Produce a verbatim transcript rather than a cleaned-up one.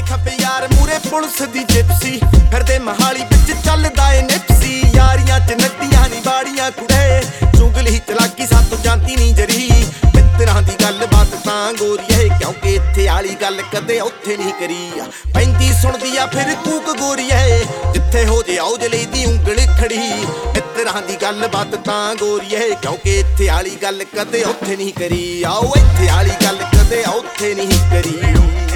ਖੱਬੇ ਯਾਰ ਮੂਰੇ ਪੁਲਿਸ ਦੀ ਜਿਪਸੀ ਫਿਰਦੇ ਮਹਾਲੀ ਵਿੱਚ ਚੱਲਦਾ ਏ ਨਿਪਸੀ ਯਾਰੀਆਂ ਚ ਨੱਤੀਆਂ ਨੀ ਬਾੜੀਆਂ ਕੁੜੇ ਚੁਗਲੀ ਚਲਾਕੀ ਸਾਤੋਂ ਜਾਂਦੀ ਨੀ ਜਰੀ ਮਿੱਤਰਾਂ ਦੀ ਗੱਲ ਬਾਤ ਤਾਂ ਗੋਰੀਏ ਕਿਉਂਕਿ ਇੱਥੇ ਆਲੀ ਗੱਲ ਕਦੇ ਉੱਥੇ ਨਹੀਂ ਕਰੀ ਪੈਂਦੀ ਸੁਣਦੀ ਆ ਫਿਰ ਕੂਕ ਗੋਰੀਏ ਜਿੱਥੇ ਹੋ ਜੇ ਔਜਲੇ ਦੀ ਉਂਗਲ ਖੜੀ ਮਿੱਤਰਾਂ ਦੀ ਗੱਲ ਬਾਤ ਤਾਂ ਗੋਰੀਏ ਕਿਉਂਕਿ ਇੱਥੇ ਆਲੀ ਗੱਲ ਕਦੇ ਉੱਥੇ ਨਹੀਂ ਕਰੀ ਆਓ ਇੱਥੇ ਆਲੀ ਗੱਲ ਕਦੇ ਉੱਥੇ ਨਹੀਂ ਕਰੀ